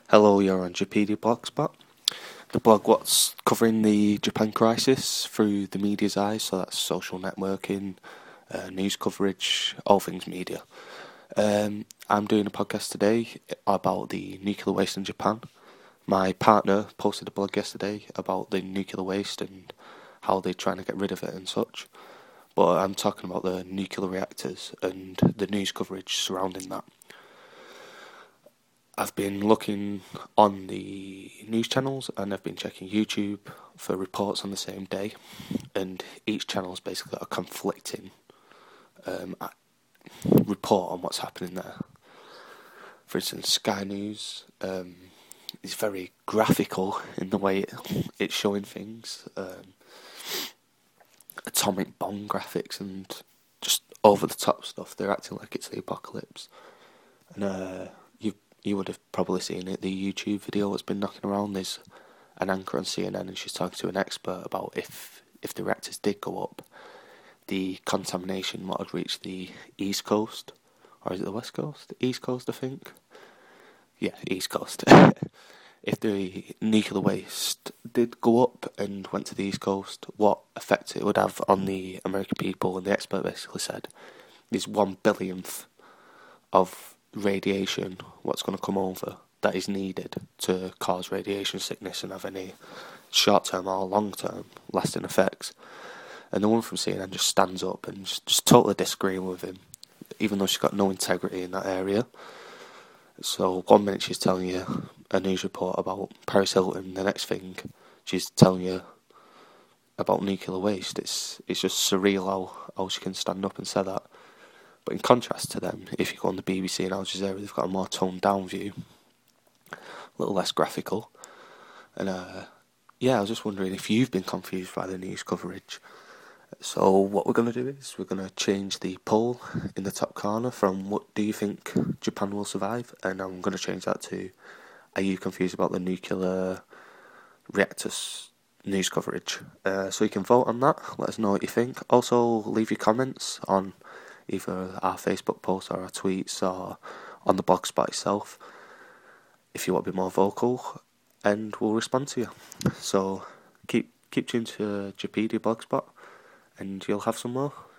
Hello, you're on Japedia Blogspot, the blog what's covering the Japan crisis through the media's eyes, so that's social networking, news coverage, all things media. I'm doing a podcast today about the nuclear waste in Japan. My partner posted a blog yesterday about the nuclear waste and how they're trying to get rid of it and such, but I'm talking about the nuclear reactors and the news coverage surrounding that. I've been looking on the news channels and I've been checking YouTube for reports on the same day, and each channel's basically got a conflicting report on what's happening there. For instance, Sky News is very graphical in the way it's showing things, atomic bomb graphics and just over the top stuff. They're acting like it's the apocalypse, and you would have probably seen it, the YouTube video that's been knocking around. There's an anchor on CNN and she's talking to an expert about if the reactors did go up, the contamination would reach the East Coast, or is it the West Coast? East Coast, I think. Yeah, East Coast. If the nuclear waste did go up and went to the East Coast, what effect it would have on the American people, and the expert basically said is 1/1000th of radiation what's going to come over that is needed to cause radiation sickness and have any short-term or long-term lasting effects. And the one from CNN just stands up and just totally disagreeing with him, even though she's got no integrity in that area. So 1 minute she's telling you a news report about Paris Hilton, the next thing she's telling you about nuclear waste. It's just surreal how she can stand up and say that. But in contrast to them, if you go on the BBC and Al Jazeera, they've got a more toned down view, a little less graphical. And I was just wondering if you've been confused by the news coverage. So what we're going to do is we're going to change the poll in the top corner from what do you think Japan will survive, and I'm going to change that to are you confused about the nuclear reactors news coverage. So you can vote on that, let us know what you think. Also leave your comments on either our Facebook posts or our tweets or on the blogspot itself if you want to be more vocal, and we'll respond to you. So keep tuned to Japedia Blogspot and you'll have some more.